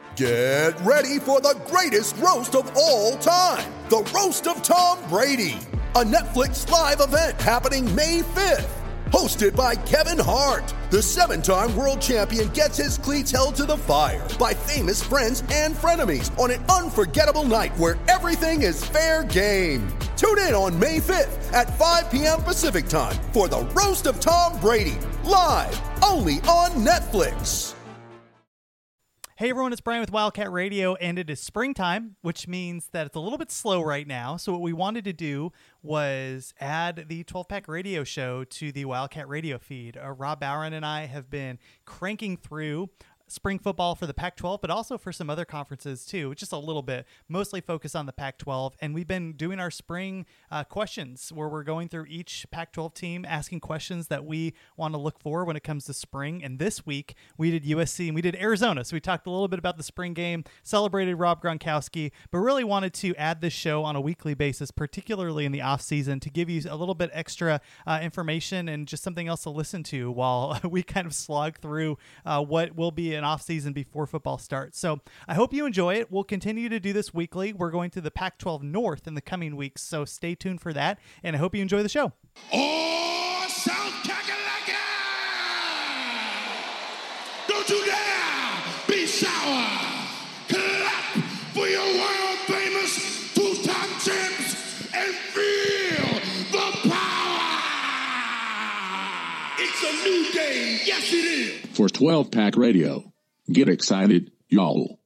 Get ready for the greatest roast of all time, the Roast of Tom Brady, a Netflix live event happening May 5th. Hosted by Kevin Hart, the 7-time world champion gets his cleats held to the fire by famous friends and frenemies on an unforgettable night where everything is fair game. Tune in on May 5th at 5 p.m. Pacific time for the Roast of Tom Brady, live only on Netflix. Hey everyone, it's Brian with Wildcat Radio, and it is springtime, which means that it's a little bit slow right now. So what we wanted to do was add the 12-Pack Radio Show to the Wildcat Radio feed. Rob Bauern and I have been cranking through spring football for the Pac-12, but also for some other conferences too, just a little bit, mostly focused on the Pac-12. And we've been doing our spring questions where we're going through each Pac-12 team, asking questions that we want to look for when it comes to spring. And this week we did USC and we did Arizona. So we talked a little bit about the spring game, celebrated Rob Gronkowski, but really wanted to add this show on a weekly basis, particularly in the off season, to give you a little bit extra information and just something else to listen to while we kind of slog through what will be an off season before football starts. So I hope you enjoy it. We'll continue to do this weekly. We're going to the Pac-12 North in the coming weeks, so stay tuned for that, and I hope you enjoy the show. Oh, South Kakalaka! Don't you dare be sour! Clap for your world famous two-time champs and feel the power! It's a new day. Yes, it is. For 12-Pack Radio. Get excited, y'all.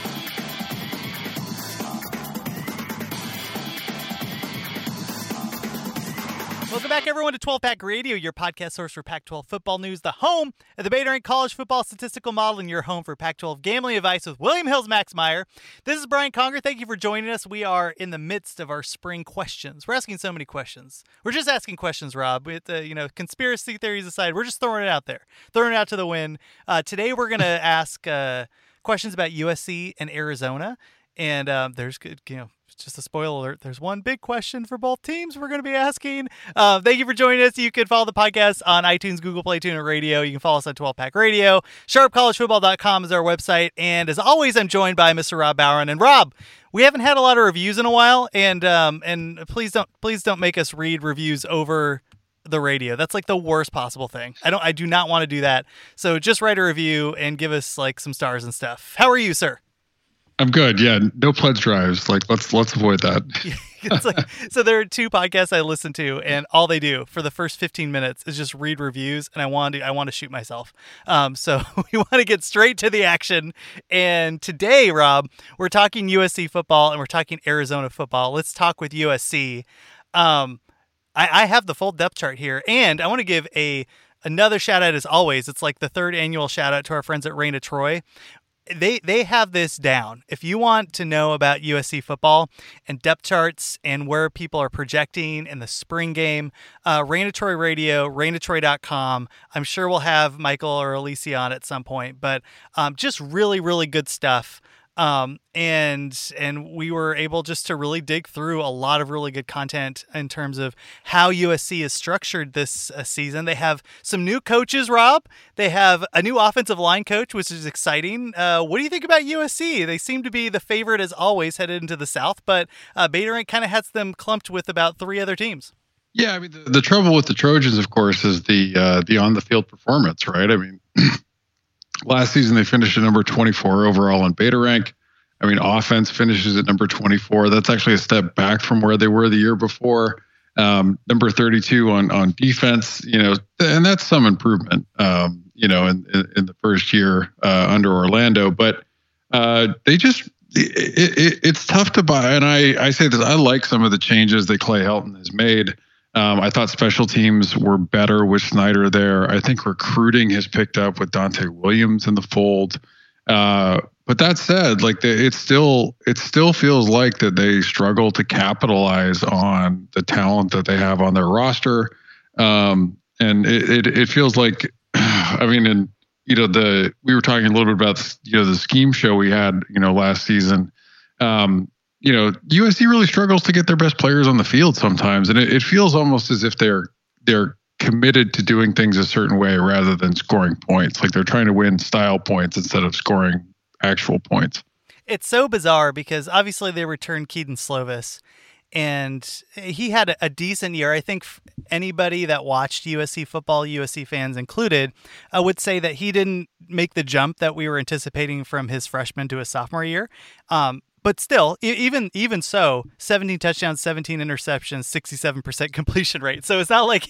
Welcome back, everyone, to 12-Pack Radio, your podcast source for Pac-12 football news, the home of the Beta Rank College Football Statistical Model, and your home for Pac-12 gambling advice with William Hills Max Meyer. This is Brian Conger. Thank you for joining us. We are in the midst of our spring questions. We're asking so many questions. We're just asking questions, Rob. With conspiracy theories aside, we're just throwing it out there, throwing it out to the wind. Today, we're going to ask questions about USC and Arizona, and there's good, just a spoiler alert, there's one big question for both teams we're going to be asking. Thank you for joining us. You can follow the podcast on iTunes, Google Play, TuneIn Radio. You can follow us on 12-Pack Radio. SharpCollegeFootball.com is our website. And as always, I'm joined by Mr. Rob Bauern. And Rob, we haven't had a lot of reviews in a while, and please don't make us read reviews over the radio. That's like the worst possible thing. I do not want to do that. So just write a review and give us like some stars and stuff. How are you, sir? I'm good. Yeah, no pledge drives. Like let's avoid that. So there are two podcasts I listen to, and all they do for the first 15 minutes is just read reviews, and I want to shoot myself. So we want to get straight to the action. And today, Rob, we're talking USC football and we're talking Arizona football. Let's talk with USC. I have the full depth chart here, and I want to give another shout out as always. It's like the third annual shout out to our friends at Reign Troy. They have this down. If you want to know about USC football and depth charts and where people are projecting in the spring game, Reign Troy Radio, ReignToTroy.com. I'm sure we'll have Michael or Alicia on at some point, but just really, really good stuff. And we were able just to really dig through a lot of really good content in terms of how USC is structured this season. They have some new coaches, Rob. They have a new offensive line coach, which is exciting. What do you think about USC? They seem to be the favorite as always headed into the South, but Beta Rank kind of has them clumped with about three other teams. Yeah, I mean, the trouble with the Trojans, of course, is the on-the-field performance, right? I mean, last season they finished at number 24 overall on Beta Rank. I mean, offense finishes at number 24. That's actually a step back from where they were the year before. Number 32 on defense, and that's some improvement, in the first year under Orlando. But they just it's tough to buy. And I say this, I like some of the changes that Clay Helton has made. I thought special teams were better with Snyder there. I think recruiting has picked up with Dante Williams in the fold. But that said, like it still feels like that they struggle to capitalize on the talent that they have on their roster. And it feels like, I mean, and we were talking a little bit about the scheme show we had last season. USC really struggles to get their best players on the field sometimes, and it feels almost as if they're committed to doing things a certain way rather than scoring points. Like they're trying to win style points instead of scoring actual points. It's so bizarre because obviously they returned Keaton Slovis, and he had a decent year. I think anybody that watched USC football, USC fans included, would say that he didn't make the jump that we were anticipating from his freshman to his sophomore year. But still, even so, 17 touchdowns, 17 interceptions, 67% completion rate. So it's not like,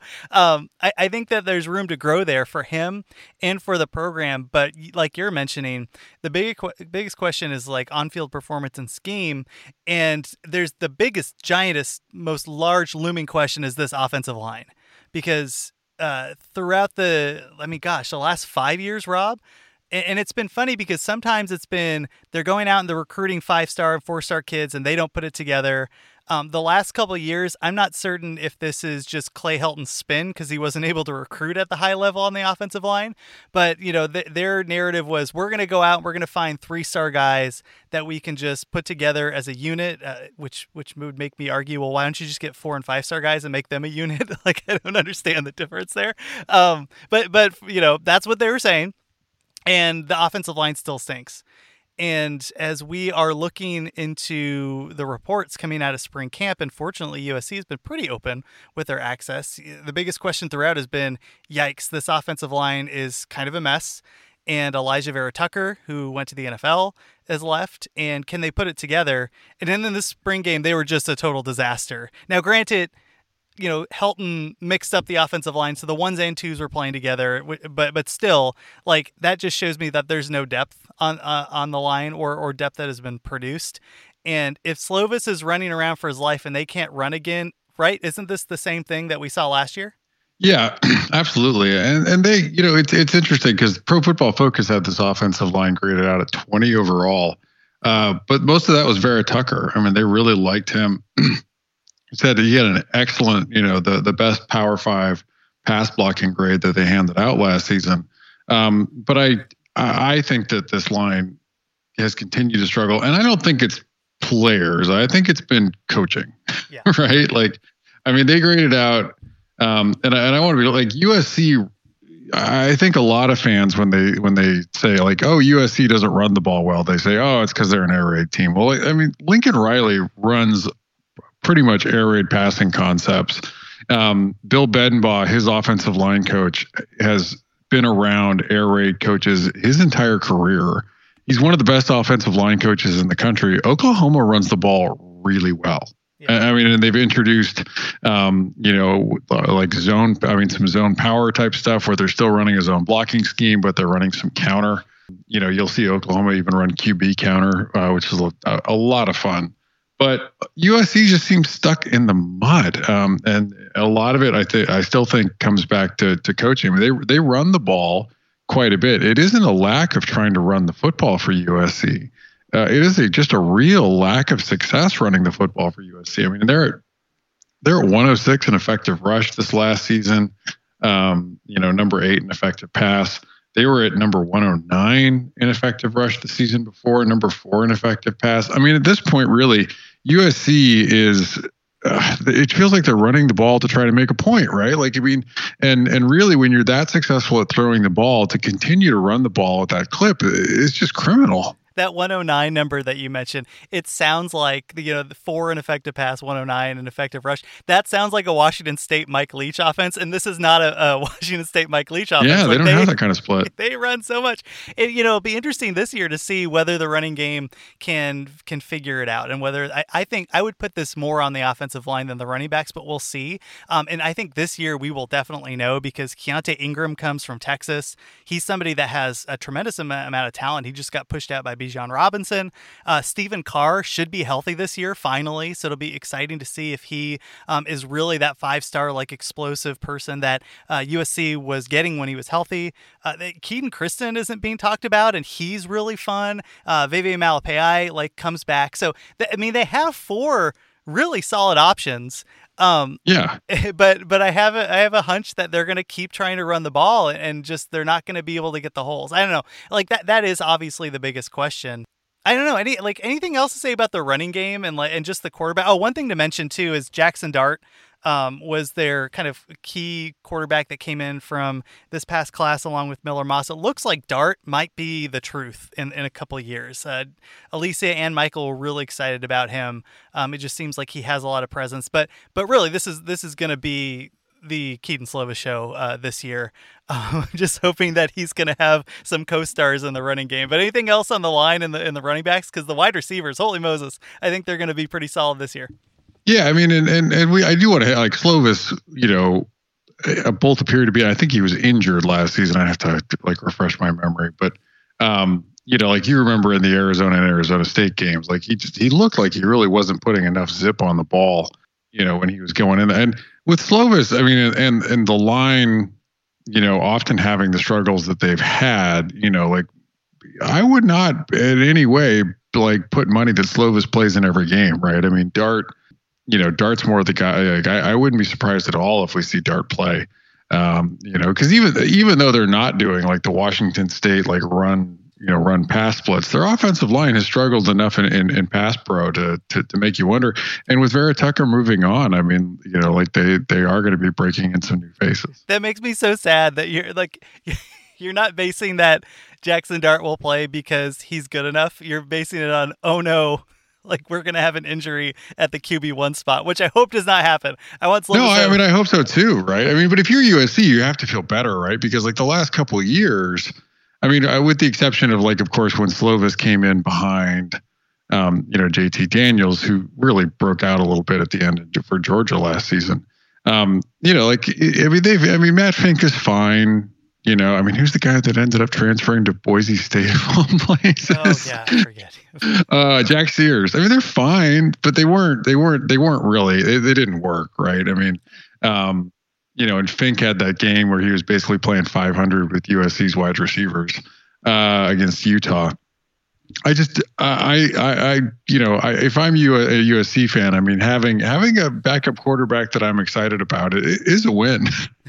I think that there's room to grow there for him and for the program. But like you're mentioning, the biggest question is like on-field performance and scheme. And there's the biggest, giantest, most large looming question is this offensive line. Because throughout the last 5 years, Rob, and it's been funny because sometimes it's been they're going out and they're recruiting 5-star and 4-star kids and they don't put it together. The last couple of years, I'm not certain if this is just Clay Helton's spin because he wasn't able to recruit at the high level on the offensive line. But, their narrative was we're going to go out and we're going to find 3-star guys that we can just put together as a unit, which would make me argue, well, why don't you just get 4- and 5-star guys and make them a unit? Like, I don't understand the difference there. But that's what they were saying. And the offensive line still stinks. And as we are looking into the reports coming out of spring camp, unfortunately, USC has been pretty open with their access. The biggest question throughout has been, yikes, this offensive line is kind of a mess. And Elijah Vera Tucker, who went to the NFL, has left. And can they put it together? And then in the spring game, they were just a total disaster. Now, granted, Helton mixed up the offensive line, so the 1s and 2s were playing together, but still, like, that just shows me that there's no depth on the line or depth that has been produced. And if Slovis is running around for his life and they can't run again, right? Isn't this the same thing that we saw last year? Yeah, absolutely. And they, it's interesting because Pro Football Focus had this offensive line graded out at 20 overall. But most of that was Vera Tucker. I mean, they really liked him. He said he had an excellent, the best Power 5 pass blocking grade that they handed out last season. But I think that this line has continued to struggle, and I don't think it's players. I think it's been coaching, yeah. Right? Like, I mean, they graded out, and I want to be like USC. I think a lot of fans when they say like, oh, USC doesn't run the ball well, they say, oh, it's because they're an air raid team. Well, I mean, Lincoln Riley runs pretty much air raid passing concepts. Bill Bedenbaugh, his offensive line coach, has been around air raid coaches his entire career. He's one of the best offensive line coaches in the country. Oklahoma runs the ball really well. Yeah. I mean, and they've introduced, like some zone power type stuff where they're still running a zone blocking scheme, but they're running some counter. You'll see Oklahoma even run QB counter, which is a lot of fun. But USC just seems stuck in the mud, and a lot of it, I still think, comes back to coaching. I mean, they run the ball quite a bit. It isn't a lack of trying to run the football for USC. It is just a real lack of success running the football for USC. I mean, they're at 106 in effective rush this last season. Number 8 in effective pass. They were at number 109 in effective rush the season before, number 4 in effective pass. I mean, at this point, really, USC is, it feels like they're running the ball to try to make a point, right? Like, I mean, and really when you're that successful at throwing the ball, to continue to run the ball at that clip, it's just criminal. That 109 number that you mentioned, it sounds like the 4 in effective pass, 109 in effective rush. That sounds like a Washington State Mike Leach offense, and this is not a Washington State Mike Leach offense. Yeah, they don't have that kind of split. They run so much. It'll be interesting this year to see whether the running game can figure it out, and whether I think I would put this more on the offensive line than the running backs, but we'll see. And I think this year we will definitely know because Keontae Ingram comes from Texas. He's somebody that has a tremendous amount of talent. He just got pushed out by Bijan Robinson. Stephen Carr should be healthy this year, finally. So it'll be exciting to see if he is really that 5-star, like, explosive person that USC was getting when he was healthy. Keaton Kristen isn't being talked about, and he's really fun. Veve Malepeai, comes back. So, they have 4 really solid options. Yeah. But I have a hunch that they're going to keep trying to run the ball and just they're not going to be able to get the holes. I don't know. Like that is obviously the biggest question. I don't know. Anything else to say about the running game and just the quarterback? Oh, one thing to mention too is Jackson Dart was their kind of key quarterback that came in from this past class along with Miller Moss. It looks like Dart might be the truth in a couple of years. Alicia and Michael were really excited about him. It just seems like he has a lot of presence, but really this is going to be the Kedon Slovis show this year. Just hoping that he's going to have some co-stars in the running game. But anything else on the line in the running backs? Because the wide receivers, holy Moses, I think they're going to be pretty solid this year. Yeah, I mean, I do want to like Slovis. Both appear to be. I think he was injured last season. I have to like refresh my memory, but like you remember in the Arizona and Arizona State games, like he looked like he really wasn't putting enough zip on the ball. When he was going in, and with Slovis, I mean, and the line, often having the struggles that they've had, like I would not in any way like put money that Slovis plays in every game, right? I mean, Dart's more the guy. Like, I wouldn't be surprised at all if we see Dart play, because even though they're not doing like the Washington State like run pass splits, their offensive line has struggled enough in pass pro to make you wonder. And with Vera Tucker moving on, I mean, like they are going to be breaking in some new faces. That makes me so sad that you're not basing that Jackson Dart will play because he's good enough. You're basing it on, oh no, like we're going to have an injury at the QB1 spot, which I hope does not happen. I hope so too, right? I mean, but if you're USC, you have to feel better, right? Because like the last couple of years, I mean, with the exception of like, of course, when Slovis came in behind, JT Daniels, who really broke out a little bit at the end for Georgia last season. Matt Fink is fine. I mean, who's the guy that ended up transferring to Boise State of all places? Oh yeah, I forget. Jack Sears. I mean, they're fine, but they weren't really. They didn't work, right? I mean, and Fink had that game where he was basically playing 500 with USC's wide receivers against Utah. If I'm a USC fan, I mean, having a backup quarterback that I'm excited about it is a win.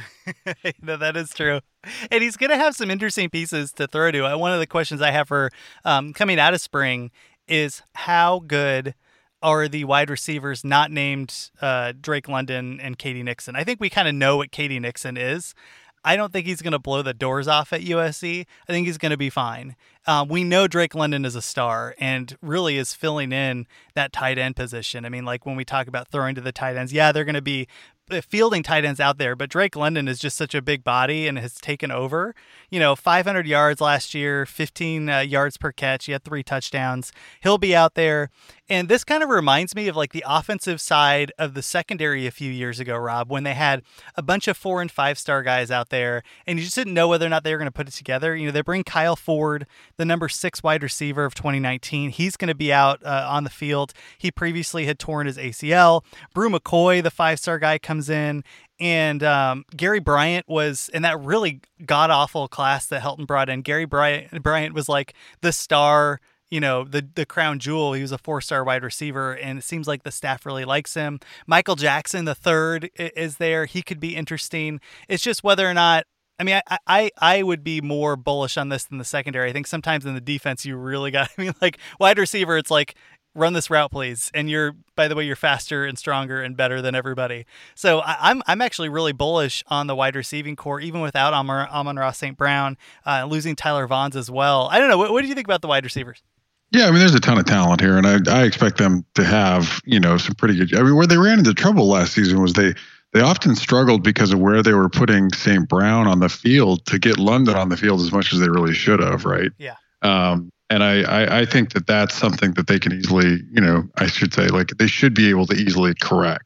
No, that is true. And he's going to have some interesting pieces to throw to. One of the questions I have for coming out of spring is how good are the wide receivers not named Drake London and Katie Nixon. I think we kind of know what Katie Nixon is. I don't think he's going to blow the doors off at USC. I think he's going to be fine. We know Drake London is a star and really is filling in that tight end position. I mean, like when we talk about throwing to the tight ends, yeah, they're going to be fielding tight ends out there, but Drake London is just such a big body and has taken over. 500 yards last year, 15 yards per catch. He had 3 touchdowns. He'll be out there. And this kind of reminds me of like the offensive side of the secondary a few years ago, Rob, when they had a bunch of 4- and 5-star guys out there and you just didn't know whether or not they were going to put it together. They bring Kyle Ford, the number 6 wide receiver of 2019. He's going to be out on the field. He previously had torn his ACL. Brew McCoy, the 5-star guy, comes in. And Gary Bryant was in that really god-awful class that Helton brought in. Gary Bryant was like the star, the crown jewel. He was a 4-star wide receiver, and it seems like the staff really likes him. Michael Jackson, the 3rd, is there. He could be interesting. It's just whether or not, I mean, I would be more bullish on this than the secondary. I think sometimes in the defense, you really got, like wide receiver, it's like, run this route, please. And by the way, you're faster and stronger and better than everybody. So I'm actually really bullish on the wide receiving core, even without Amon-Ra St. Brown, losing Tyler Vaughns as well. I don't know. What do you think about the wide receivers? Yeah, I mean, there's a ton of talent here, and I expect them to have, some pretty good. I mean, where they ran into trouble last season was they often struggled because of where they were putting St. Brown on the field to get London on the field as much as they really should have, right? Yeah. And I think that that's something that they can easily, I should say, like they should be able to easily correct,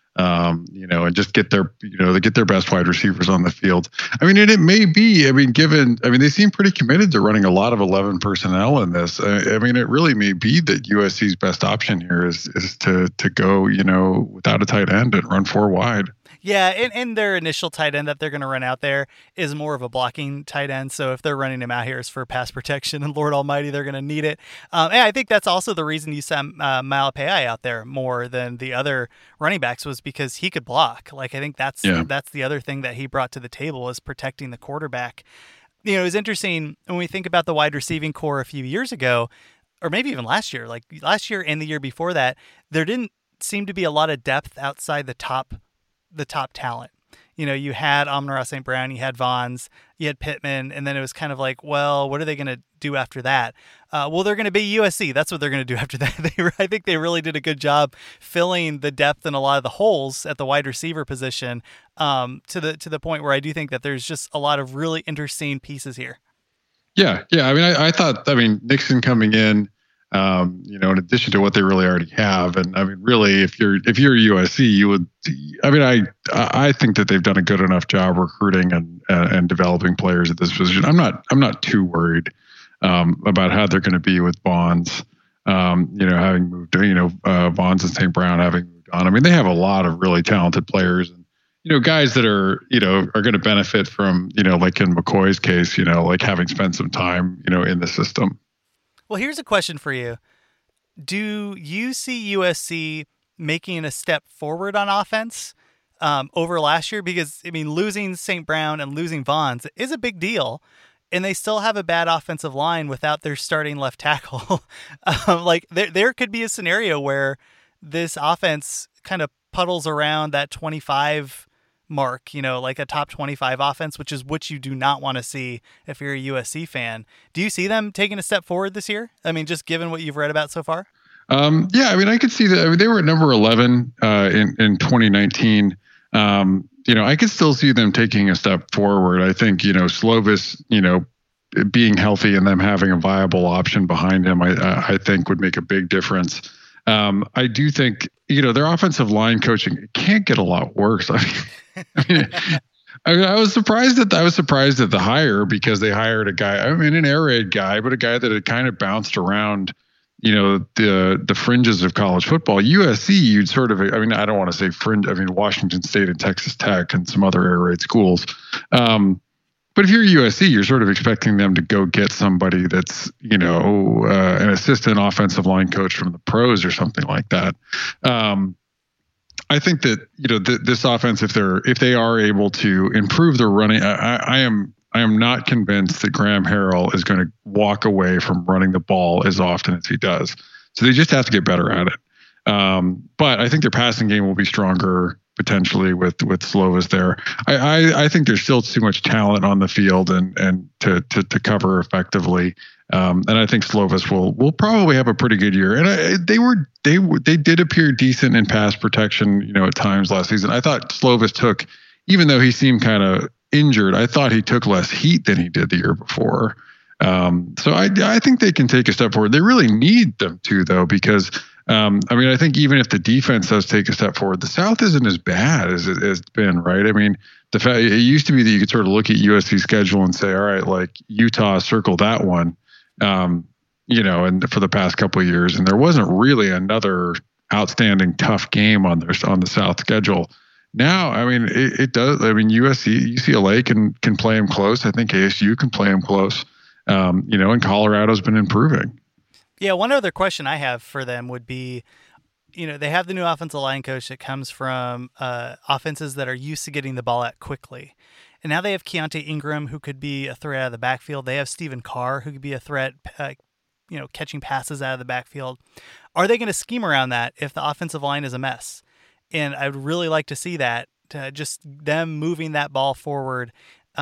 and just get their, they get their best wide receivers on the field. I mean, and it may be, they seem pretty committed to running a lot of 11 personnel in this. I mean, it really may be that USC's best option here is to go, without a tight end and run 4 wide. Yeah, and their initial tight end that they're going to run out there is more of a blocking tight end. So if they're running him out here, it's for pass protection, and Lord Almighty, they're going to need it. And I think that's also the reason you sent Malapai out there more than the other running backs was because he could block. Like I think that's the other thing that he brought to the table is protecting the quarterback. It was interesting when we think about the wide receiving core a few years ago, or maybe even last year. Like last year and the year before that, there didn't seem to be a lot of depth outside the top the top talent. You know, you had Amon-Ra St. Brown, you had Vaughns, you had Pittman, and then it was kind of like, well, what are they going to do after that? Well, they're going to be USC. That's what they're going to do after that. I think they really did a good job filling the depth in a lot of the holes at the wide receiver position, to the point where I do think that there's just a lot of really interesting pieces here. Yeah. I mean, I thought, Nixon coming in, in addition to what they really already have. And I mean, really, if you're USC, you would, I think that they've done a good enough job recruiting and developing players at this position. I'm not too worried, about how they're going to be with Vaughns, having moved, Vaughns and St. Brown having moved on. I mean, they have a lot of really talented players and, guys that are going to benefit from, like in McCoy's case, like having spent some time, in the system. Well, here's a question for you. Do you see USC making a step forward on offense over last year? Because, losing St. Brown and losing Vaughns is a big deal, and they still have a bad offensive line without their starting left tackle. There could be a scenario where this offense kind of puddles around that 25 mark, like a top 25 offense, which is what you do not want to see if you're a USC fan. Do you see them taking a step forward this year? Just given what you've read about so far? I could see that. They were at number 11 in 2019. I could still see them taking a step forward. I think, Slovis, being healthy and them having a viable option behind him, I think would make a big difference. I do think, their offensive line coaching can't get a lot worse. I was surprised at the hire, because they hired a guy, an air raid guy, but a guy that had kind of bounced around, the fringes of college football. USC, you'd sort of, I don't want to say fringe, Washington State and Texas Tech and some other air raid schools. But if you're USC, you're sort of expecting them to go get somebody that's, an assistant offensive line coach from the pros or something like that. I think that, this offense, if they are able to improve their running, I am not convinced that Graham Harrell is going to walk away from running the ball as often as he does. So they just have to get better at it. But I think their passing game will be stronger potentially with Slovis there. I think there's still too much talent on the field and to cover effectively. And I think Slovis will probably have a pretty good year. And they did appear decent in pass protection, at times last season. I thought Slovis took, even though he seemed kind of injured, I thought he took less heat than he did the year before. So I think they can take a step forward. They really need them to, though, because I think even if the defense does take a step forward, the South isn't as bad as it's been, right? The fact it used to be that you could sort of look at USC's schedule and say, all right, like Utah, circle that one, and for the past couple of years, and there wasn't really another outstanding tough game on the South schedule. Now, it does. UCLA can play them close. I think ASU can play them close. And Colorado's been improving. Yeah, one other question I have for them would be, they have the new offensive line coach that comes from offenses that are used to getting the ball out quickly. And now they have Keontae Ingram, who could be a threat out of the backfield. They have Stephen Carr, who could be a threat, catching passes out of the backfield. Are they going to scheme around that if the offensive line is a mess? And I'd really like to see that, just them moving that ball forward,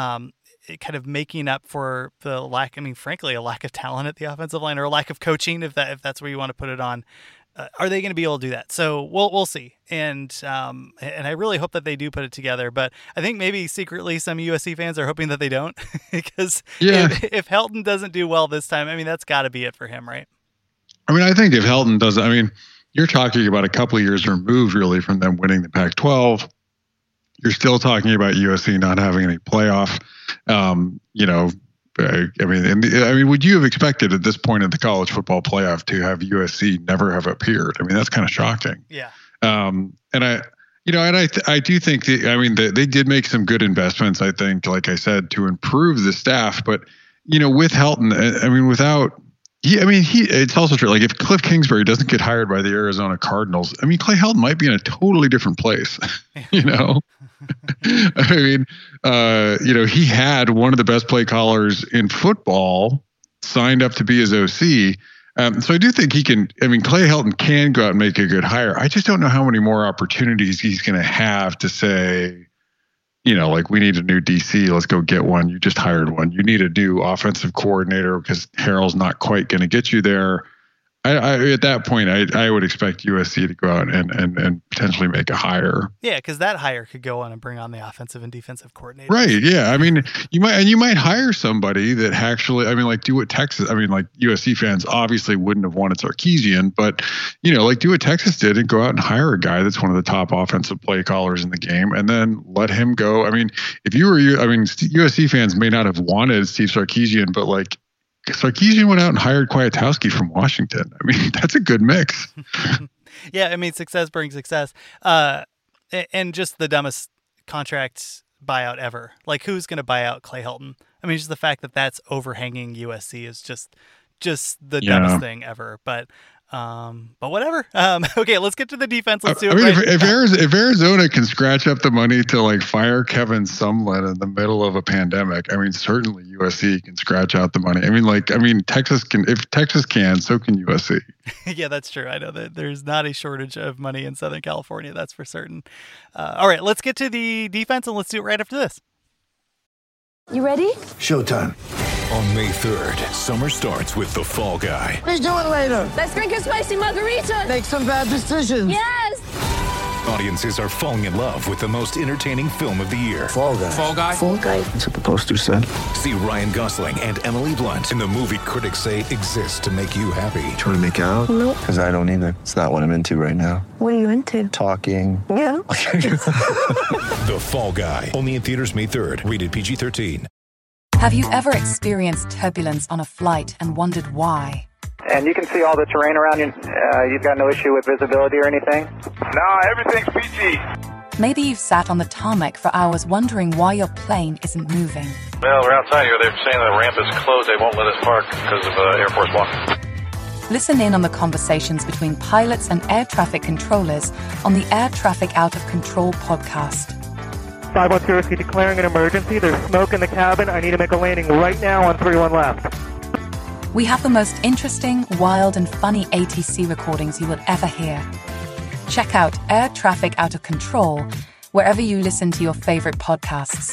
kind of making up for the lack, frankly, a lack of talent at the offensive line, or a lack of coaching, if that's where you want to put it on. Are they going to be able to do that? So we'll see. And I really hope that they do put it together, but I think maybe secretly some USC fans are hoping that they don't, because if Helton doesn't do well this time, that's got to be it for him, right? I think if Helton doesn't, you're talking about a couple of years removed really from them winning the Pac-12. You're still talking about USC not having any playoff. Would you have expected at this point in the college football playoff to have USC never have appeared? That's kind of shocking. Yeah. I do think they did make some good investments, I think, like I said, to improve the staff. But, with Helton, without, it's also true. Like if Cliff Kingsbury doesn't get hired by the Arizona Cardinals, Clay Helton might be in a totally different place, He had one of the best play callers in football signed up to be his OC. So I do think he can. I mean, Clay Helton can go out and make a good hire. I just don't know how many more opportunities he's going to have to say, like, we need a new DC. Let's go get one. You just hired one. You need a new offensive coordinator because Harrell's not quite going to get you there. I at that point, I would expect USC to go out and potentially make a hire. Yeah, because that hire could go on and bring on the offensive and defensive coordinators. Right. Yeah. I mean, you might hire somebody that actually, I mean, like, do what Texas. I mean, like, USC fans obviously wouldn't have wanted Sarkisian, but like, do what Texas did and go out and hire a guy that's one of the top offensive play callers in the game, and then let him go. I mean, if you were USC fans may not have wanted Steve Sarkisian, but like, Sarkisian went out and hired Kwiatkowski from Washington. I mean, that's a good mix. Yeah, I mean, success brings success. And just the dumbest contract buyout ever. Like, who's going to buy out Clay Helton? I mean, just the fact that that's overhanging USC is just the dumbest thing ever. But whatever. Okay, let's get to the defense. Let's do it. I mean, if Arizona can scratch up the money to like fire Kevin Sumlin in the middle of a pandemic, I mean, certainly USC can scratch out the money. I mean, Texas can. If Texas can, so can USC. Yeah, that's true. I know that there's not a shortage of money in Southern California. That's for certain. All right, let's get to the defense, and let's do it right after this. You ready? Showtime. On May 3rd, summer starts with The Fall Guy. Let's do it later. Let's drink a spicy margarita. Make some bad decisions. Yes. Audiences are falling in love with the most entertaining film of the year. Fall Guy. Fall Guy. Fall Guy. That's what the poster said. See Ryan Gosling and Emily Blunt in the movie critics say exists to make you happy. Trying to make it out? Nope. Because I don't either. It's not what I'm into right now. What are you into? Talking. Yeah. The Fall Guy. Only in theaters May 3rd. Rated PG-13. Have you ever experienced turbulence on a flight and wondered why? And you can see all the terrain around you. You've got no issue with visibility or anything? No, everything's PG. Maybe you've sat on the tarmac for hours wondering why your plane isn't moving. Well, we're outside here. They're saying the ramp is closed. They won't let us park because of Air Force One. Listen in on the conversations between pilots and air traffic controllers on the Air Traffic Out of Control podcast. 512 Whiskey declaring an emergency. There's smoke in the cabin. I need to make a landing right now on 31 left. We have the most interesting, wild, and funny ATC recordings you will ever hear. Check out Air Traffic Out of Control wherever you listen to your favorite podcasts.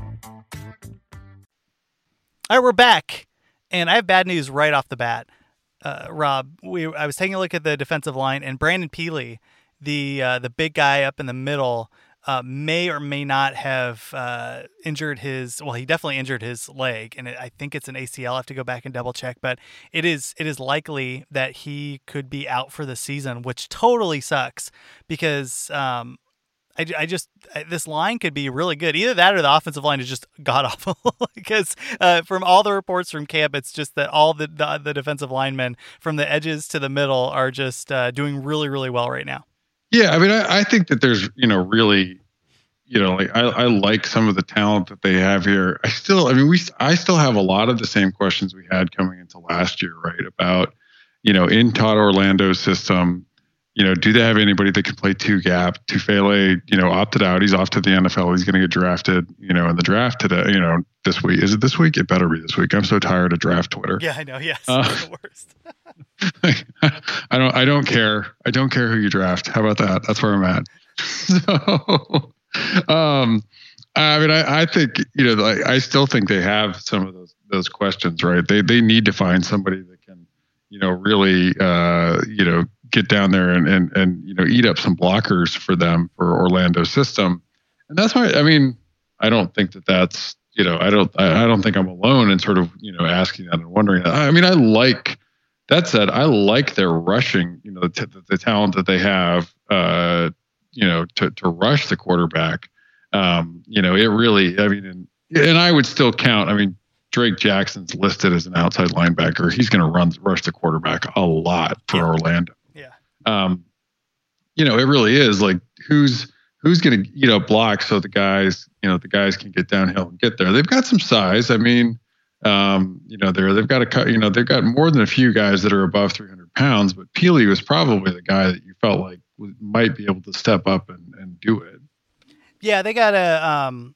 All right, we're back, and I have bad news right off the bat. Rob, I was taking a look at the defensive line, and Brandon Peely, the big guy up in the middle, may or may not have injured he definitely injured his leg, and I think it's an ACL. I have to go back and double check, but it is likely that he could be out for the season, which totally sucks because this line could be really good. Either that or the offensive line is just god awful because from all the reports from camp, it's just that all the defensive linemen from the edges to the middle are just doing really, really well right now. Yeah, I mean, I think that there's, really, like I like some of the talent that they have here. I still have a lot of the same questions we had coming into last year, right? About, in Todd Orlando's system, do they have anybody that can play two gap? Tufele, opted out. He's off to the NFL. He's going to get drafted, in the draft today, this week. Is it this week? It better be this week. I'm so tired of draft Twitter. Yeah, I know. Yes, it's the worst. I don't care. I don't care who you draft. How about that? That's where I'm at. So, I mean, I think, I still think they have some of those questions, right? They need to find somebody that can, really, get down there and eat up some blockers for them for Orlando's system. And that's why, I mean, I don't think that's, I don't think I'm alone in sort of, asking that and wondering that. I mean, that said, I like their rushing, the talent that they have, to rush the quarterback. It really, I mean, and I would still count, I mean, Drake Jackson's listed as an outside linebacker. He's going to rush the quarterback a lot for Orlando. Yeah. It really is like, who's going to, block so the guys can get downhill and get there. They've got some size. I mean, they've got more than a few guys that are above 300 pounds, but Peely was probably the guy that you felt like might be able to step up and do it. Yeah, they got an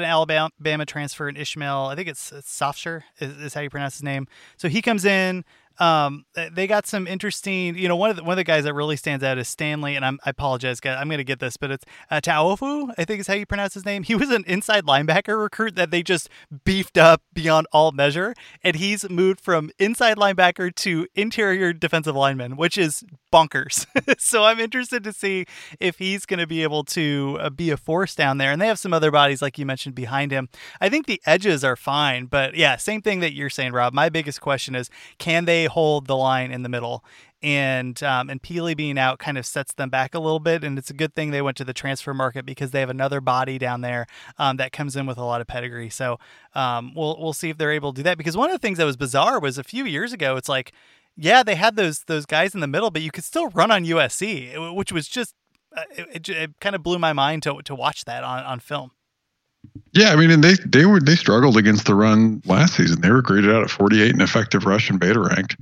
Alabama transfer in Ishmael. I think it's Sofshire is how you pronounce his name. So he comes in, They got some interesting, one of the guys that really stands out is Stanley, and I apologize, guys, I'm going to get this, but it's Taofu, I think is how you pronounce his name. He was an inside linebacker recruit that they just beefed up beyond all measure, and he's moved from inside linebacker to interior defensive lineman, which is bonkers. So I'm interested to see if he's going to be able to be a force down there, and they have some other bodies, like you mentioned, behind him. I think the edges are fine, but yeah, same thing that you're saying, Rob. My biggest question is, can they hold the line in the middle? And Peely being out kind of sets them back a little bit, and it's a good thing they went to the transfer market because they have another body down there that comes in with a lot of pedigree. So we'll see if they're able to do that, because one of the things that was bizarre was a few years ago, it's like, yeah, they had those guys in the middle, but you could still run on USC, which was just it kind of blew my mind to watch that on film. Yeah, I mean, and they struggled against the run last season. They were graded out at 48 in effective rush and beta rank.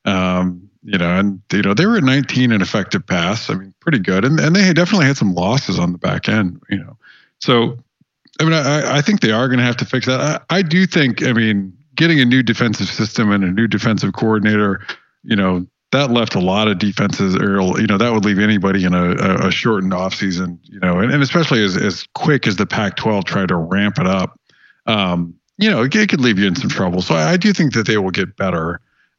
They were at 19 in effective pass. I mean, pretty good, and they definitely had some losses on the back end. So I mean, I think they are going to have to fix that. I do think, I mean, getting a new defensive system and a new defensive coordinator, that left a lot of defenses, or, that would leave anybody in a shortened offseason, and especially as quick as the Pac-12 tried to ramp it up, it could leave you in some trouble. So I do think that they will get better,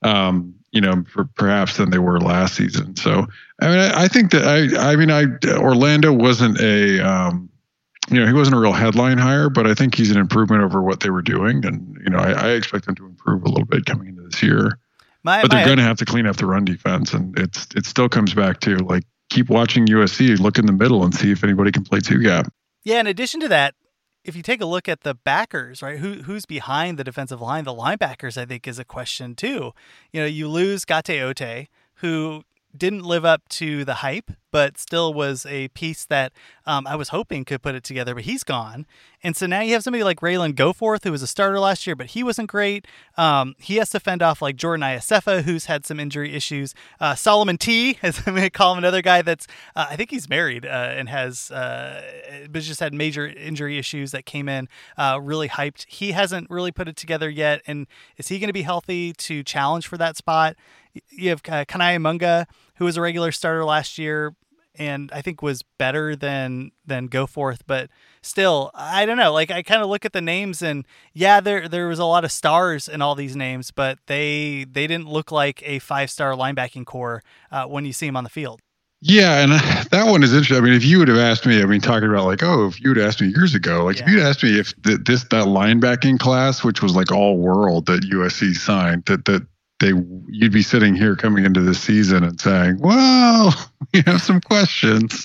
perhaps than they were last season. So, I mean, I think that Orlando wasn't he wasn't a real headline hire, but I think he's an improvement over what they were doing. And, I expect them to improve a little bit coming into this year. But they're going to have to clean up the run defense, and it still comes back to, like, keep watching USC, look in the middle, and see if anybody can play two gap. Yeah, in addition to that, if you take a look at the backers, right, who's behind the defensive line, the linebackers, I think, is a question too. You lose Gate Ote, who didn't live up to the hype, but still was a piece that I was hoping could put it together, but he's gone. And so now you have somebody like Raylan Goforth, who was a starter last year, but he wasn't great. He has to fend off like Jordan Iosefa, who's had some injury issues. Solomon T, as I'm going to call him, another guy that's, I think he's married and has, but just had major injury issues that came in really hyped. He hasn't really put it together yet. And is he going to be healthy to challenge for that spot? You have Kanai Munga, who was a regular starter last year, and I think was better than Goforth, but still, I don't know. Like, I kind of look at the names, and yeah, there was a lot of stars in all these names, but they didn't look like a 5-star linebacking core when you see them on the field. Yeah, and that one is interesting. I mean, if you would have asked me, talking about like, if you would have asked me years ago, like, if you'd asked me if that linebacking class, which was like all world that USC signed, that you'd be sitting here coming into this season and saying, well, we have some questions.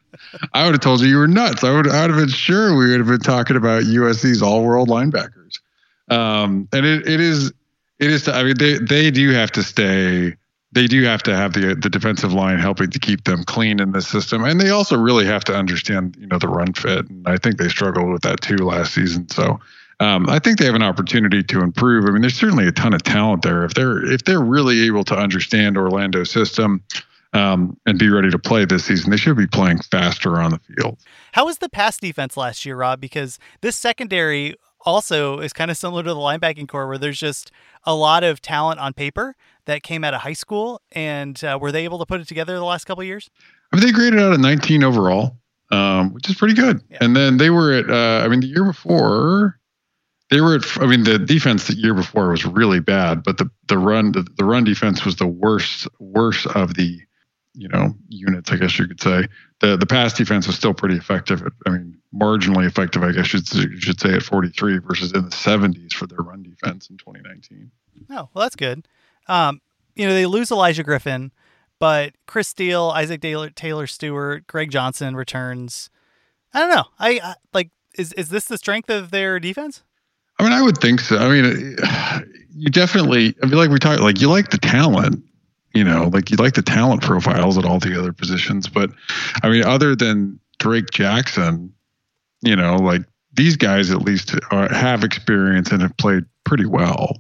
I would have told you were nuts. I would have been sure we would have been talking about USC's all-world linebackers. And it is. I mean, they do have to stay. They do have to have the defensive line helping to keep them clean in this system, and they also really have to understand, the run fit. And I think they struggled with that too last season. So. I think they have an opportunity to improve. I mean, there's certainly a ton of talent there. If they're really able to understand Orlando's system and be ready to play this season, they should be playing faster on the field. How was the pass defense last year, Rob? Because this secondary also is kind of similar to the linebacking core, where there's just a lot of talent on paper that came out of high school. And were they able to put it together the last couple of years? I mean, they graded out at 19 overall, which is pretty good. Yeah. And then they were at, the year before. They were at, the defense the year before was really bad, but the run defense was the worst of the, units, I guess you could say. The pass defense was still pretty effective. Marginally effective, I guess you should say, at 43 versus in the 70s for their run defense in 2019. Oh, well, that's good. They lose Elijah Griffin, but Chris Steele, Isaac Taylor Stewart, Greg Johnson returns. I don't know. I is this the strength of their defense? I mean, I would think so. I mean, you definitely, like we talked, like, you like the talent, like you like the talent profiles at all the other positions. But I mean, other than Drake Jackson, like, these guys at least have experience and have played pretty well.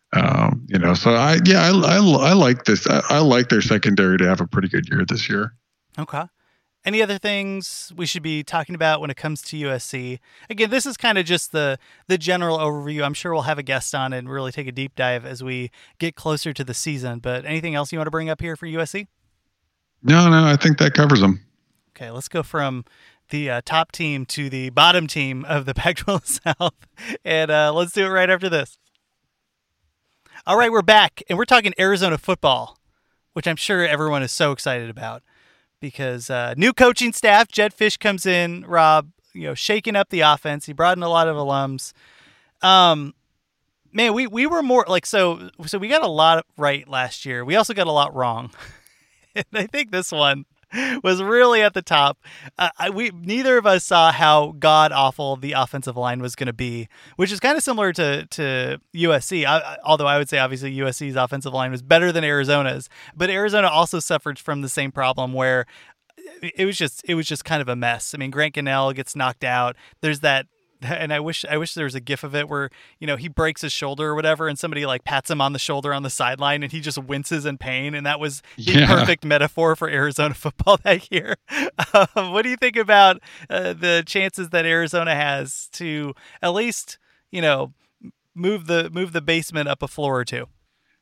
So I like this. I like their secondary to have a pretty good year this year. Okay. Any other things we should be talking about when it comes to USC? Again, this is kind of just the general overview. I'm sure we'll have a guest on and really take a deep dive as we get closer to the season. But anything else you want to bring up here for USC? No, I think that covers them. Okay, let's go from the top team to the bottom team of the Pac-12 South, and let's do it right after this. All right, we're back, and we're talking Arizona football, which I'm sure everyone is so excited about. Because new coaching staff, Jedd Fisch comes in, Rob, shaking up the offense. He brought in a lot of alums. Man, we were more like, so we got a lot right last year. We also got a lot wrong. And I think this one was really at the top. Neither of us saw how god-awful the offensive line was going to be, which is kind of similar to USC, although I would say obviously USC's offensive line was better than Arizona's, but Arizona also suffered from the same problem where it was just kind of a mess. I mean, Grant Gunnell gets knocked out. There's that, and I wish there was a gif of it where, he breaks his shoulder or whatever and somebody like pats him on the shoulder on the sideline and he just winces in pain. And that was the perfect metaphor for Arizona football that year. What do you think about the chances that Arizona has to at least, move the basement up a floor or two?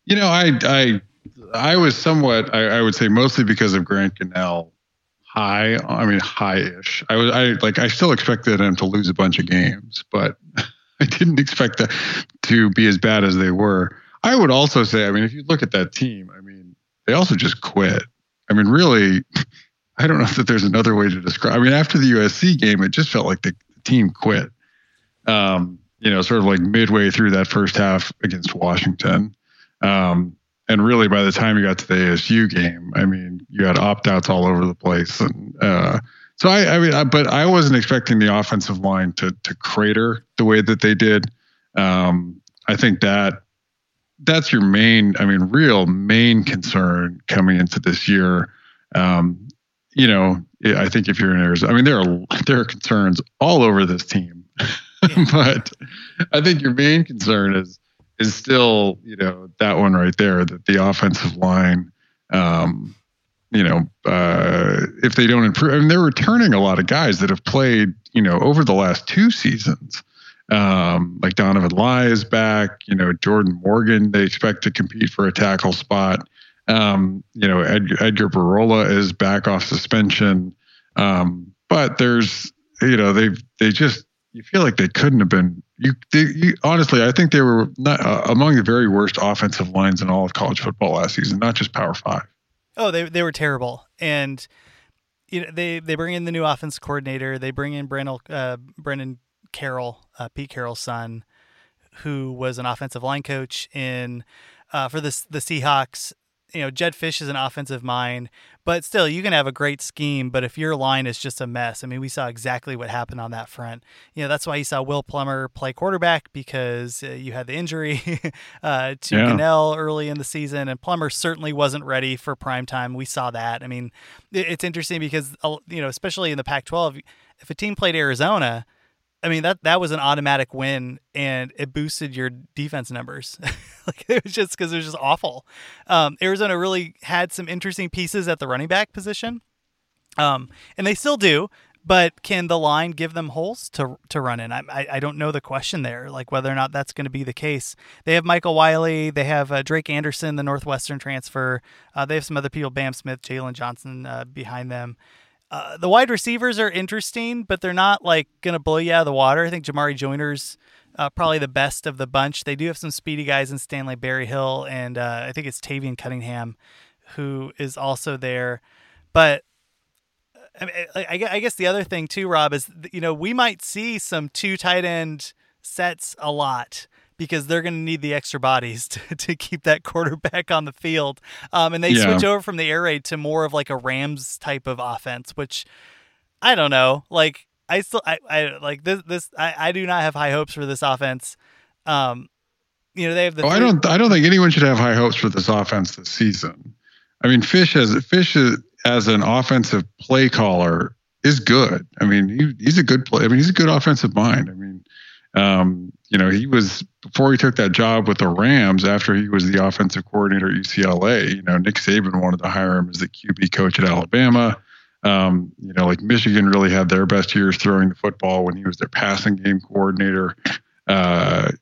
I was somewhat, I would say mostly because of Grant Gunnell. High-ish. I still expected him to lose a bunch of games, but I didn't expect that to be as bad as they were. I would also say, if you look at that team, they also just quit. Really, I don't know that there's another way to describe. After the USC game, it just felt like the team quit. Sort of like midway through that first half against Washington. And really, by the time you got to the ASU game, you had opt-outs all over the place. And but I wasn't expecting the offensive line to crater the way that they did. I think that's your real main concern coming into this year. I think if you're in Arizona, there are concerns all over this team, but I think your main concern is still, that one right there, that the offensive line, if they don't improve, they're returning a lot of guys that have played, over the last 2 seasons. Like Donovan Lai is back, Jordan Morgan, they expect to compete for a tackle spot. Edgar Barola is back off suspension. But there's, you feel like they couldn't have been. Honestly, I think they were not, among the very worst offensive lines in all of college football last season, not just Power 5. Oh, they were terrible, and they bring in the new offense coordinator. They bring in Brendan Carroll, Pete Carroll's son, who was an offensive line coach for the Seahawks. Jedd Fisch is an offensive mind, but still, you can have a great scheme, but if your line is just a mess, we saw exactly what happened on that front. That's why you saw Will Plummer play quarterback, because you had the injury to Gunnell early in the season, and Plummer certainly wasn't ready for prime time. We saw that. It's interesting because, especially in the Pac-12, if a team played Arizona, that was an automatic win, and it boosted your defense numbers. It was just because it was just awful. Arizona really had some interesting pieces at the running back position, and they still do. But can the line give them holes to run in? I don't know the question there, whether or not that's going to be the case. They have Michael Wiley. They have Drake Anderson, the Northwestern transfer. They have some other people, Bam Smith, Jalen Johnson behind them. The wide receivers are interesting, but they're not going to blow you out of the water. I think Jamari Joyner's probably the best of the bunch. They do have some speedy guys in Stanley Berryhill, and I think it's Tavian Cunningham who is also there. But I guess the other thing too, Rob, is we might see some 2 tight end sets a lot, because they're going to need the extra bodies to keep that quarterback on the field. And they switch over from the air raid to more of a Rams type of offense, which I don't know. I do not have high hopes for this offense. They have the. I don't think anyone should have high hopes for this offense this season. Fisch as an offensive play caller is good. He's a good play. He's a good offensive mind. He was, before he took that job with the Rams, after he was the offensive coordinator at UCLA, Nick Saban wanted to hire him as the QB coach at Alabama. Like Michigan really had their best years throwing the football when he was their passing game coordinator. I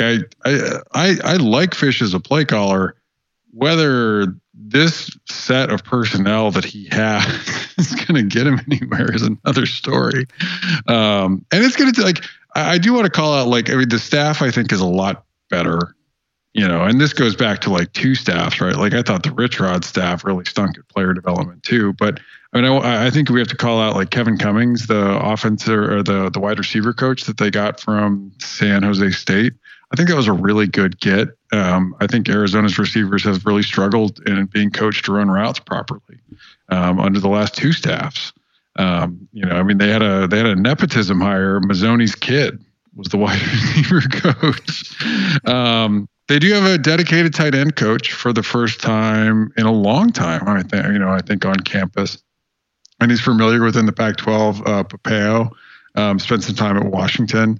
like Fish as a play caller. Whether this set of personnel that he has is going to get him anywhere is another story. And it's going to I do want to call out, the staff I think is a lot better, and this goes back to two staffs, right? I thought the Rich Rod staff really stunk at player development too, but I think we have to call out Kevin Cummings, the offensive or the wide receiver coach that they got from San Jose State. I think that was a really good get. I think Arizona's receivers have really struggled in being coached to run routes properly under the last two staffs. They had a nepotism hire. Mazzoni's kid was the wide receiver coach. They do have a dedicated tight end coach for the first time in a long time. I think on campus, and he's familiar within the Pac-12. Papeo spent some time at Washington.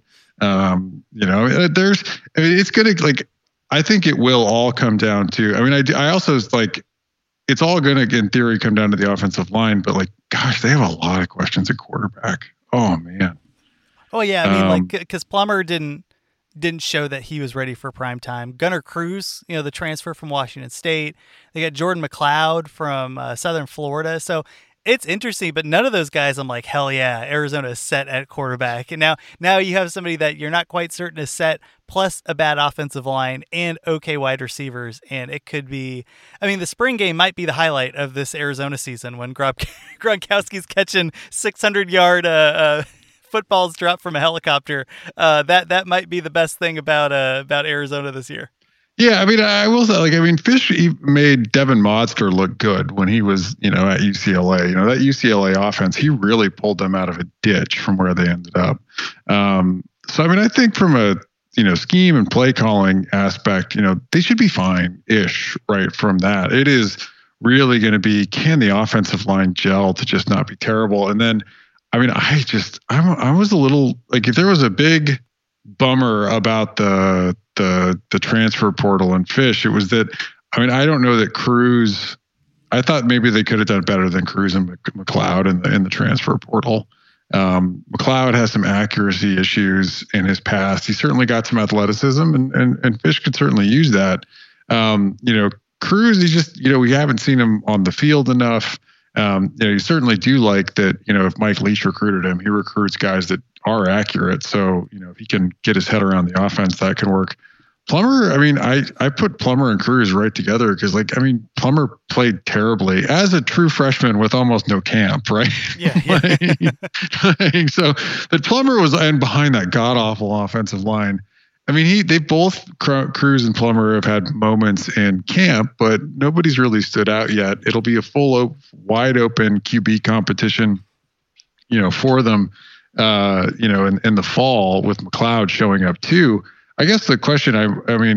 It's going to I think it will all come down to, I also it's all going to, in theory, come down to the offensive line, but gosh, they have a lot of questions at quarterback. Oh man. Oh yeah. Cause Plummer didn't show that he was ready for prime time. Gunnar Cruz, the transfer from Washington State, they got Jordan McLeod from Southern Florida. So it's interesting, but none of those guys I'm like, hell yeah, Arizona is set at quarterback. And now you have somebody that you're not quite certain is set, plus a bad offensive line and okay wide receivers. And it could be, the spring game might be the highlight of this Arizona season when Gronkowski's catching 600-yard footballs dropped from a helicopter. That might be the best thing about Arizona this year. Yeah, I will say, Fish made Devin Modster look good when he was, at UCLA. That UCLA offense, he really pulled them out of a ditch from where they ended up. I think from a, scheme and play calling aspect, they should be fine-ish right from that. It is really going to be, can the offensive line gel to just not be terrible? And then, I was a little, if there was a big bummer about the transfer portal and Fish, it was that, I don't know that Cruz, I thought maybe they could have done better than Cruz and McLeod in the transfer portal. McLeod has some accuracy issues in his past. He certainly got some athleticism and Fish could certainly use that. Cruz, he just, we haven't seen him on the field enough. You certainly do like that, if Mike Leach recruited him, he recruits guys that are accurate. So, if he can get his head around the offense, that can work. Plummer, I put Plummer and Cruz right together because, Plummer played terribly as a true freshman with almost no camp, right? Yeah. So, but Plummer was and behind that god-awful offensive line. They both, Cruz and Plummer, have had moments in camp, but nobody's really stood out yet. It'll be a wide open QB competition, for them, in the fall with McLeod showing up too. I guess the question, I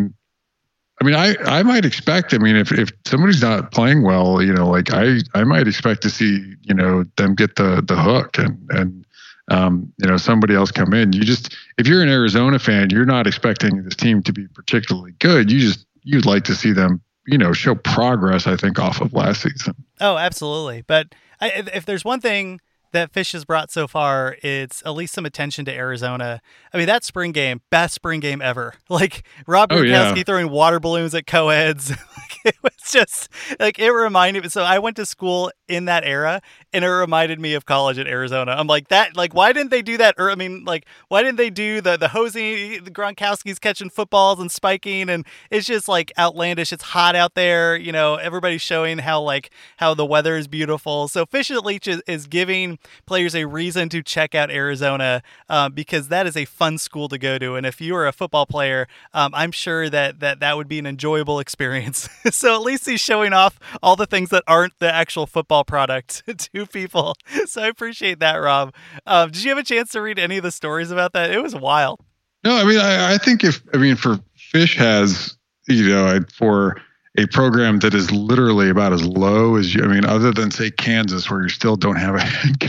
might expect, if somebody's not playing well, I might expect to see, them get the hook and somebody else come in. If you're an Arizona fan, you're not expecting this team to be particularly good. You'd like to see them, show progress, I think, off of last season. Oh, absolutely. But if there's one thing that Fish has brought so far, it's at least some attention to Arizona. That spring game, best spring game ever. Rob Gronkowski throwing water balloons at co-eds. It was just it reminded me. So I went to school in that era, and it reminded me of college at Arizona. I'm like that. Why didn't they do that? Or why didn't they do the hosing? The Gronkowski's catching footballs and spiking, and it's just outlandish. It's hot out there. Everybody's showing how the weather is beautiful. So Fish and Leach is giving players a reason to check out Arizona because that is a fun school to go to. And if you were a football player, I'm sure that would be an enjoyable experience. So at least he's showing off all the things that aren't the actual football product to people. So I appreciate that, Rob. Did you have a chance to read any of the stories about that? It was wild. No, I think for Fish has, for a program that is literally about as low as other than say Kansas, where you still don't have a head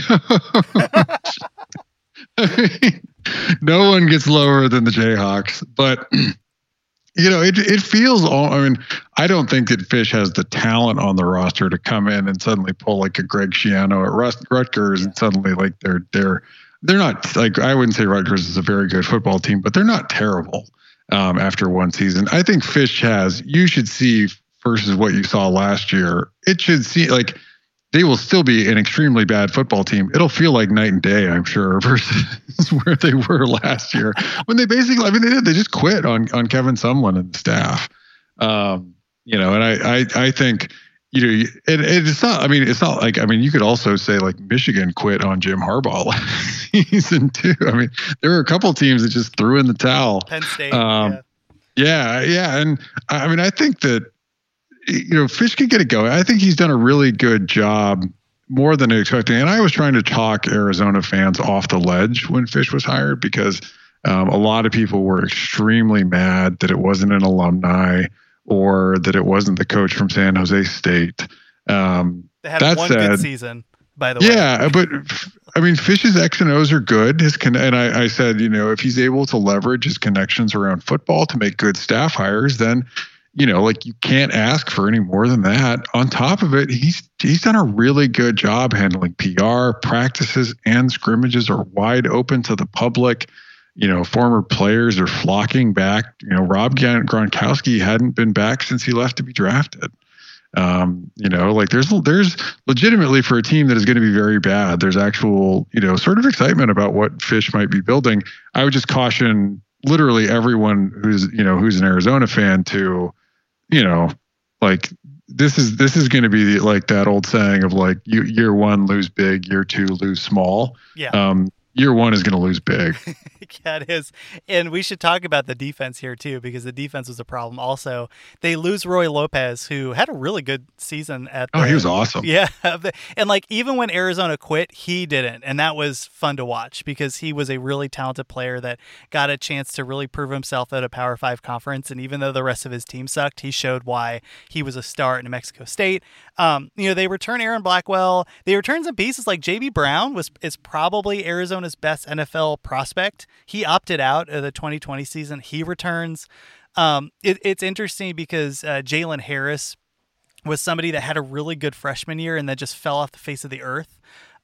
coach. No one gets lower than the Jayhawks, but it feels all. I mean, I don't think that Fish has the talent on the roster to come in and suddenly pull like a Greg Schiano at Rutgers and suddenly like they're not like, I wouldn't say Rutgers is a very good football team, but they're not terrible after one season. I think Fish you should see versus what you saw last year. It should see like they will still be an extremely bad football team. It'll feel like night and day, I'm sure, versus where they were last year when they basically, I mean, they just quit on Kevin Sumlin and the staff. And I think, it's not, I mean, it's not like, I mean, you could also say like Michigan quit on Jim Harbaugh last season too. I mean, there were a couple teams that just threw in the towel. Penn State. Yeah. And I mean, I think that, Fish can get it going. I think he's done a really good job, more than expecting. And I was trying to talk Arizona fans off the ledge when Fish was hired because a lot of people were extremely mad that it wasn't an alumni or that it wasn't the coach from San Jose State. They had one good season, by the way. Yeah, but I mean, Fish's X and O's are good. And I said, if he's able to leverage his connections around football to make good staff hires, then like you can't ask for any more than that. On top of it, he's done a really good job handling PR. Practices and scrimmages are wide open to the public. Former players are flocking back. Rob Gronkowski hadn't been back since he left to be drafted. Like there's legitimately, for a team that is going to be very bad, there's actual, sort of excitement about what Fish might be building. I would just caution literally everyone who's an Arizona fan to, like this is going to be like that old saying of like year one, lose big, year two, lose small. Yeah. Year one is going to lose big. Yeah, it is. And we should talk about the defense here too, because the defense was a problem also. They lose Roy Lopez, who had a really good season he was awesome. Yeah. And like, even when Arizona quit, he didn't. And that was fun to watch because he was a really talented player that got a chance to really prove himself at a Power 5 conference. And even though the rest of his team sucked, he showed why he was a star at New Mexico State. They return Aaron Blackwell. They return some pieces like J.B. Brown is probably Arizona's best NFL prospect. He opted out of the 2020 season. He returns. It's interesting because Jalen Harris was somebody that had a really good freshman year and then just fell off the face of the earth.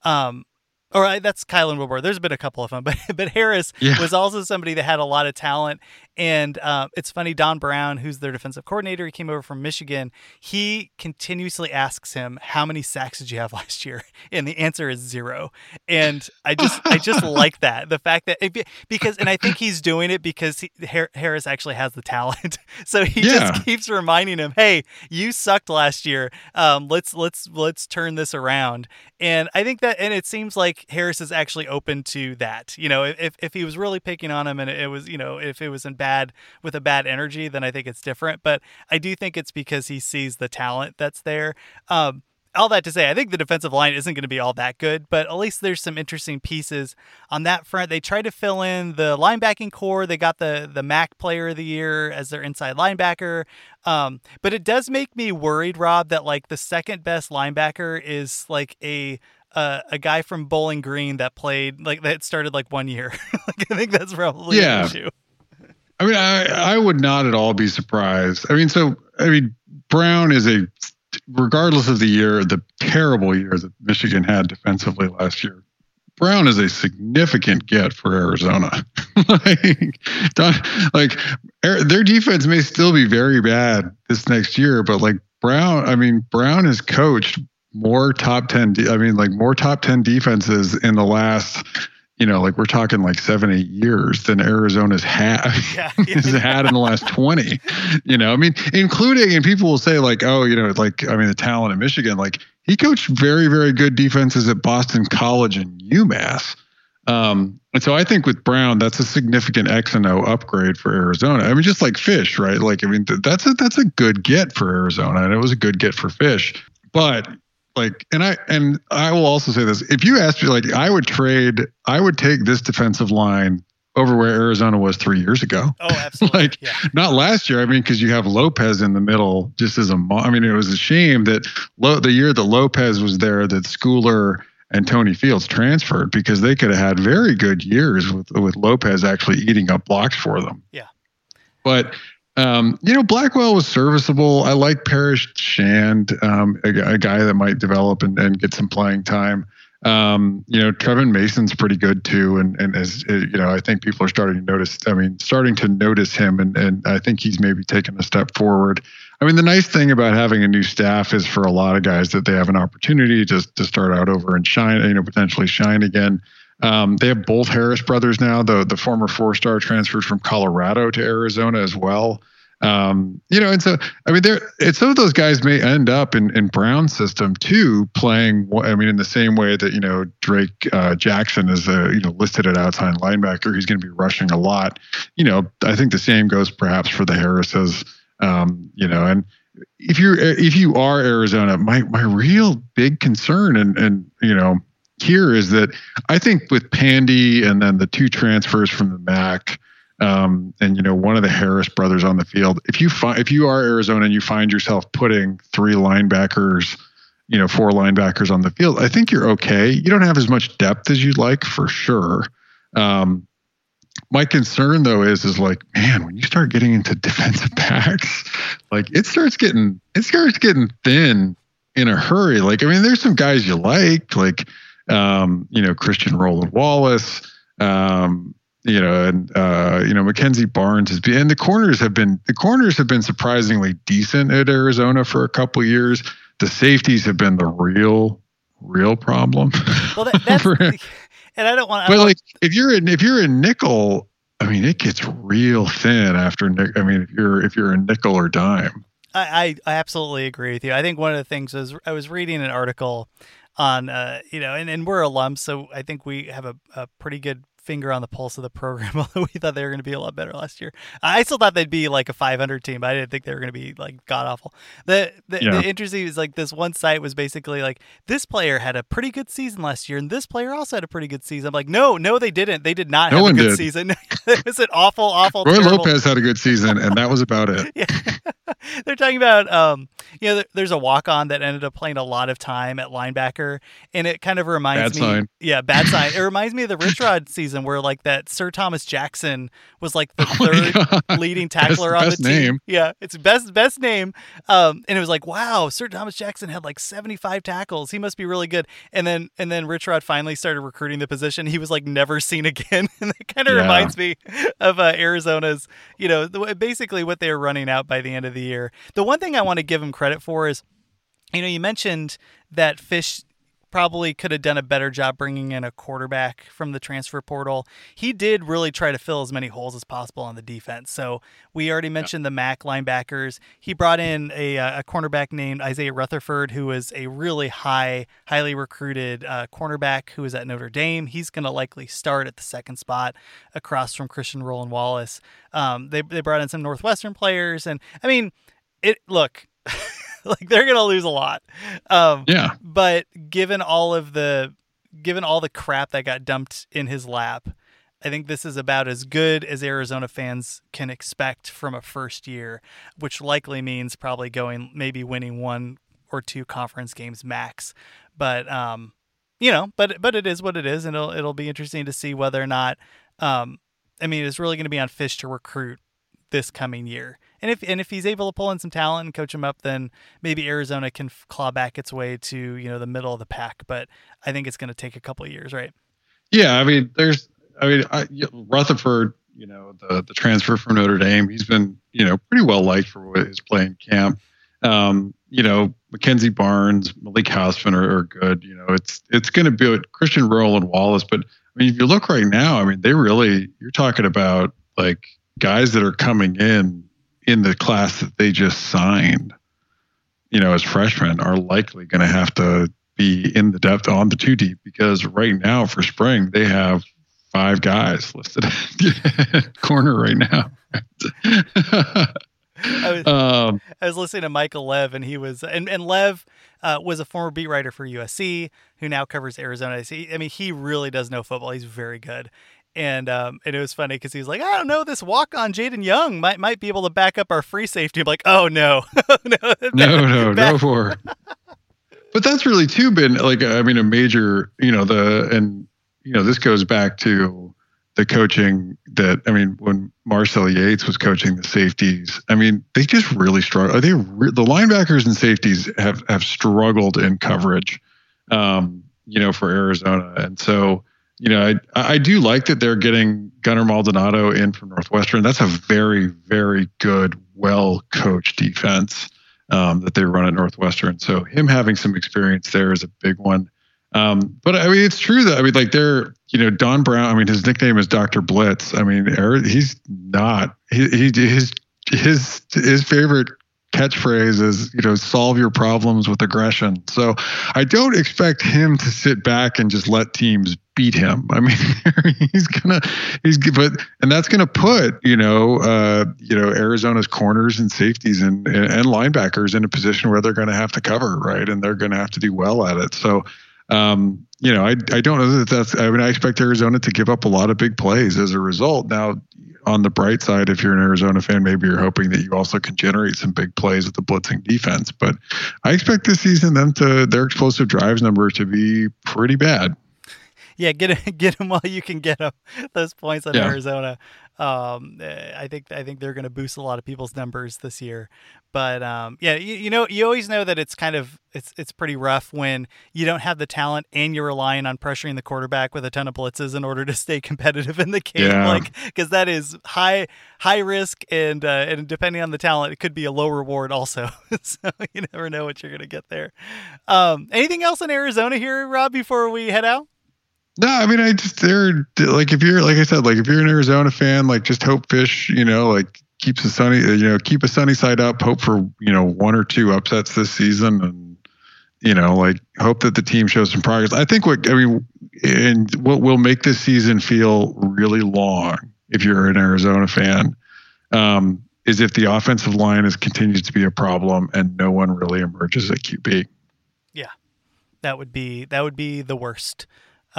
That's Kylan Wilbur. There's been a couple of them, but Harris was also somebody that had a lot of talent. And it's funny, Don Brown, who's their defensive coordinator, he came over from Michigan. He continuously asks him, how many sacks did you have last year? And the answer is 0. And I just like that. The fact that and I think he's doing it because Harris actually has the talent. So he just keeps reminding him, hey, you sucked last year. Let's turn this around. And I think that, and it seems like Harris is actually open to that. If he was really picking on him and it was, if it was with a bad energy, then I think it's different. But I do think it's because he sees the talent that's there. All that to say, I think the defensive line isn't going to be all that good, but at least there's some interesting pieces on that front. They tried to fill in the linebacking core. They got the MAC player of the year as their inside linebacker. But it does make me worried, Rob, that like the second best linebacker is like a guy from Bowling Green that played that started 1 year. I think that's probably an issue. I mean, I would not at all be surprised. Brown is regardless of the year, the terrible year that Michigan had defensively last year, Brown is a significant get for Arizona. Their defense may still be very bad this next year, but Brown has coached more top 10 defenses in the last, we're talking 7-8 years than Arizona's has had in the last 20, including, and people will say the talent in Michigan, he coached very, very good defenses at Boston College and UMass. And so I think with Brown, that's a significant X and O upgrade for Arizona. Just like Fish, right? That's a good get for Arizona, and it was a good get for Fish. But I will also say this: if you asked me, I would take this defensive line over where Arizona was 3 years ago. Oh, absolutely. Not last year. Because you have Lopez in the middle, just as it was a shame that the year that Lopez was there, that Schooler and Tony Fields transferred, because they could have had very good years with Lopez actually eating up blocks for them. Yeah. But Blackwell was serviceable. I like Parrish Shand, a guy that might develop and get some playing time. Trevin Mason's pretty good too. And as I think people are starting to notice him. And I think he's maybe taken a step forward. I mean, the nice thing about having a new staff is for a lot of guys that they have an opportunity to start out over and shine, potentially shine again. They have both Harris brothers now. The former 4-star transferred from Colorado to Arizona as well. And so, some of those guys may end up in Brown's system too, playing, in the same way that, Drake Jackson is, listed at outside linebacker. He's going to be rushing a lot. I think the same goes perhaps for the Harrises, and if you are Arizona, my real big concern and here is that I think with Pandy and then the 2 transfers from the MAC, and one of the Harris brothers on the field, if you are Arizona and you find yourself putting 3 linebackers, 4 linebackers on the field, I think you're okay. You don't have as much depth as you'd like, for sure. My concern though is like, man, when you start getting into defensive backs, like it starts getting thin in a hurry. Like, there's some guys you like Christian Roland Wallace, Mackenzie Barnes has been, and the corners have been surprisingly decent at Arizona for a couple of years. The safeties have been the real problem. Well, that's and I don't want. But if you're a nickel, it gets real thin after. If you're a nickel or dime. I absolutely agree with you. I think one of the things is I was reading an article on, and we're alums, so I think we have a pretty good finger on the pulse of the program, although we thought they were going to be a lot better last year. I still thought they'd be like a 500 team. I didn't think they were going to be like god awful. The interesting is like this one site was basically like, this player had a pretty good season last year and this player also had a pretty good season. I'm like, no, they didn't. They did not have a good season. It was an awful Roy terrible... Lopez had a good season and that was about it. Yeah. They're talking about, there's a walk-on that ended up playing a lot of time at linebacker, and it kind of reminds me. Bad sign. Yeah, bad sign. It reminds me of the Rich Rod season where like that Sir Thomas Jackson was like the third leading tackler on the team. Name. Yeah, it's best name. And it was like, wow, Sir Thomas Jackson had like 75 tackles. He must be really good. And then Rich Rod finally started recruiting the position. He was like never seen again. And that kind of reminds me of Arizona's, basically what they were running out by the end of the year. The one thing I want to give him credit for is, you mentioned that Fish probably could have done a better job bringing in a quarterback from the transfer portal. He did really try to fill as many holes as possible on the defense. So we already mentioned the MAC linebackers. He brought in a cornerback named Isaiah Rutherford, who is a really highly recruited cornerback who is at Notre Dame. He's going to likely start at the second spot across from Christian Roland Wallace. They brought in some Northwestern players, and look. Like they're gonna lose a lot, But given all the crap that got dumped in his lap, I think this is about as good as Arizona fans can expect from a first year, which likely means probably maybe winning 1 or 2 conference games max. But but it is what it is, and it'll be interesting to see whether or not. It's really going to be on Fish to recruit this coming year. And if he's able to pull in some talent and coach him up, then maybe Arizona can claw back its way to the middle of the pack. But I think it's going to take a couple of years, right? Yeah, Rutherford, the transfer from Notre Dame, he's been pretty well liked for his playing camp. Mackenzie Barnes, Malik Hausman are good. It's going to be Christian Roland Wallace, but if you look right now, you're talking about like guys that are coming in the class that they just signed, as freshmen are likely going to have to be in the depth on the 2 deep, because right now for spring, they have 5 guys listed at corner right now. I was listening to Michael Lev, and he was, and Lev was a former beat writer for USC who now covers Arizona. He really does know football. He's very good. And it was funny because he was like, I don't know, this walk-on Jaden Young might be able to back up our free safety. I'm like, oh, no. No for. But that's really, too, been like, a major, this goes back to the coaching that, I mean, when Marcel Yates was coaching the safeties, I mean, they just really struggle. The linebackers and safeties have struggled in coverage, for Arizona. And so, I do like that they're getting Gunnar Maldonado in from Northwestern. That's a very, very good, well-coached defense that they run at Northwestern. So him having some experience there is a big one. But I mean, it's true that, I mean, like Don Brown, I mean, his nickname is Dr. Blitz. I mean, he's not, his favorite catchphrase is, solve your problems with aggression. So I don't expect him to sit back and just let teams beat him. I mean, and that's going to put, Arizona's corners and safeties and linebackers in a position where they're going to have to cover, right. And they're going to have to do well at it. So, I don't know I expect Arizona to give up a lot of big plays as a result. Now, on the bright side, if you're an Arizona fan, maybe you're hoping that you also can generate some big plays with the blitzing defense. But I expect this season their explosive drives number to be pretty bad. Yeah, get them while you can get them. Those points on Arizona. I think they're going to boost a lot of people's numbers this year. But you always know that it's kind of it's pretty rough when you don't have the talent and you're relying on pressuring the quarterback with a ton of blitzes in order to stay competitive in the game. Because that is high risk and depending on the talent, it could be a low reward also. So you never know what you're going to get there. Anything else in Arizona here, Rob, before we head out? No, I mean, if you're an Arizona fan, just hope Fish, keep a sunny side up, hope for, one or two upsets this season and, hope that the team shows some progress. I think what will make this season feel really long, if you're an Arizona fan, is if the offensive line continues to be a problem and no one really emerges at QB. Yeah, that would be the worst.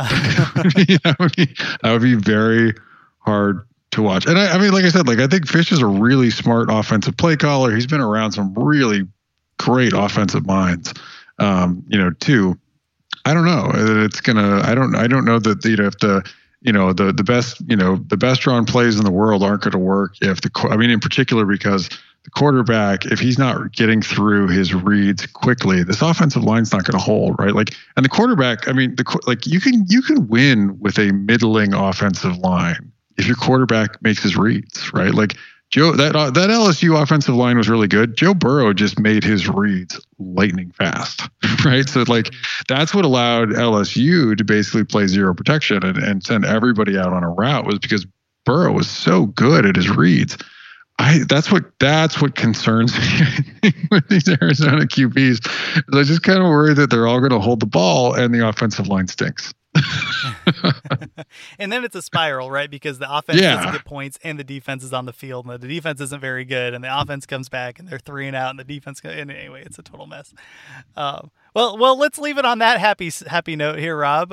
That would be very hard to watch. And I mean, like I said, I think Fish is a really smart offensive play caller. He's been around some really great offensive minds, too. I don't know. I don't know that, if the best drawn plays in the world aren't going to work in particular, because the quarterback, if he's not getting through his reads quickly, this offensive line's not going to hold, right? And the quarterback, I mean, you can win with a middling offensive line if your quarterback makes his reads, right? Joe, that LSU offensive line was really good. Joe Burrow just made his reads lightning fast, right? So that's what allowed LSU to basically play zero protection and send everybody out on a route, was because Burrow was so good at his reads. That's what concerns me with these Arizona QBs. I just kind of worry that they're all going to hold the ball and the offensive line stinks. And then it's a spiral, right? Because the offense doesn't get points and the defense is on the field, and the defense isn't very good, and the offense comes back and they're 3-and-out, and the defense and anyway, it's a total mess. Well, let's leave it on that happy note here, Rob.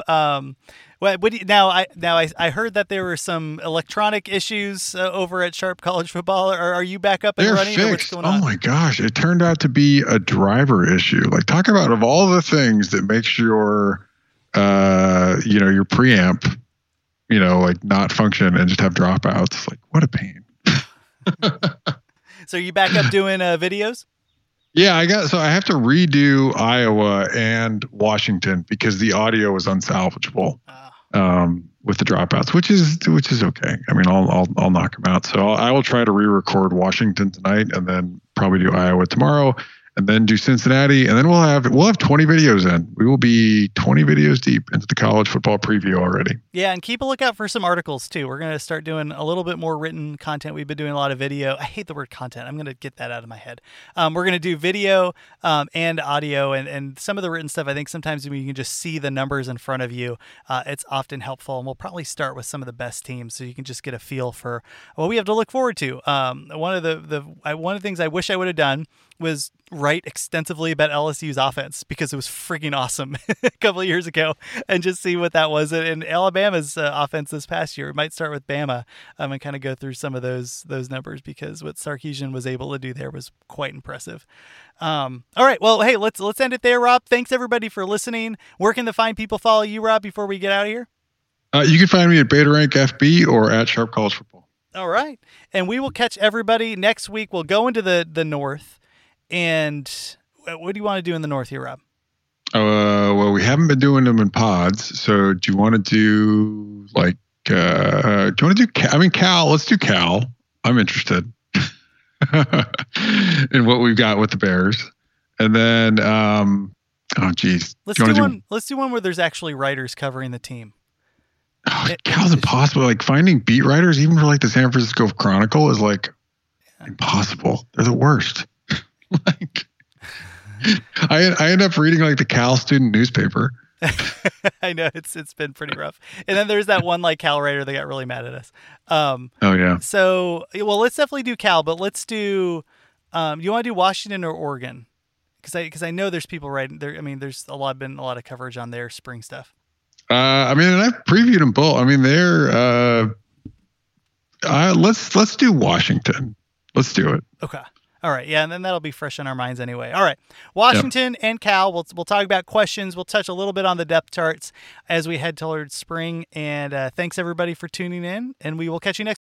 I heard that there were some electronic issues over at Sharp College Football. Are you back up and running? Fixed. What's going on? Oh my gosh, it turned out to be a driver issue. Talk about, of all the things that makes your your preamp, not function and just have dropouts. What a pain. So are you back up doing videos? Yeah, I have to redo Iowa and Washington because the audio was unsalvageable with the dropouts, which is okay. I mean, I'll knock them out. So I will try to re-record Washington tonight and then probably do Iowa tomorrow. And then do Cincinnati, and then we'll have 20 videos in. We will be 20 videos deep into the college football preview already. Yeah, and keep a lookout for some articles too. We're going to start doing a little bit more written content. We've been doing a lot of video. I hate the word content. I'm going to get that out of my head. We're going to do video and audio, and some of the written stuff. I think sometimes when you can just see the numbers in front of you, it's often helpful. And we'll probably start with some of the best teams, so you can just get a feel for what we have to look forward to. One of the things I wish I would have done was write extensively about LSU's offense, because it was freaking awesome a couple of years ago, and just see what that was. And Alabama's offense this past year, it might start with Bama and kind of go through some of those numbers, because what Sarkisian was able to do there was quite impressive. All right. Well, hey, let's end it there, Rob. Thanks everybody for listening. Where can the fine people follow you, Rob, before we get out of here? You can find me at Beta Rank FB or at Sharp College Football. All right. And we will catch everybody next week. We'll go into the North. And what do you want to do in the North here, Rob? Well, we haven't been doing them in pods. So do you want to do like, do you want to do, Cal? Let's do Cal. I'm interested in what we've got with the Bears. And then, oh, geez. Let's do one where there's actually writers covering the team. Oh, Cal's impossible. Like finding beat writers, even for like the San Francisco Chronicle, is like impossible. They're the worst. Like, I end up reading like the Cal student newspaper. I know it's been pretty rough. And then there's that one like Cal writer that got really mad at us. Oh yeah. So well, let's definitely do Cal, but let's do. You want to do Washington or Oregon? Because I know there's people writing there. I mean, there's been a lot of coverage on their spring stuff. And I've previewed them both. I mean, they're. Let's do Washington. Let's do it. Okay. All right. Yeah, and then that'll be fresh on our minds anyway. All right. Washington and Cal. We'll talk about questions. We'll touch a little bit on the depth charts as we head towards spring. And thanks everybody for tuning in. And we will catch you next.